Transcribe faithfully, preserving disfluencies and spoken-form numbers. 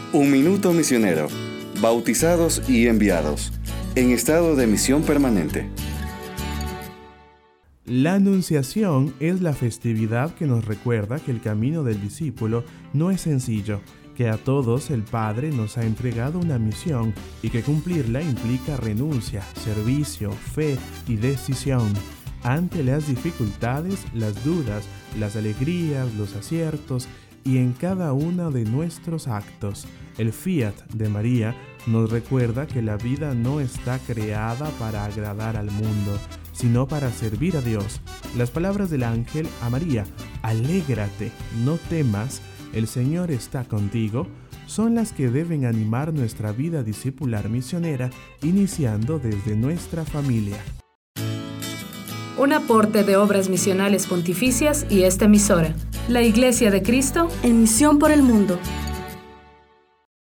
Un minuto misionero. Bautizados y enviados. En estado de misión permanente. La Anunciación es la festividad que nos recuerda que el camino del discípulo no es sencillo, que a todos el Padre nos ha entregado una misión y que cumplirla implica renuncia, servicio, fe y decisión. Ante las dificultades, las dudas, las alegrías, los aciertos y en cada uno de nuestros actos, el Fiat de María nos recuerda que la vida no está creada para agradar al mundo, sino para servir a Dios. Las palabras del ángel a María, alégrate, no temas, el Señor está contigo, son las que deben animar nuestra vida discipular misionera, iniciando desde nuestra familia. Un aporte de Obras Misionales Pontificias y esta emisora, la Iglesia de Cristo, en misión por el mundo.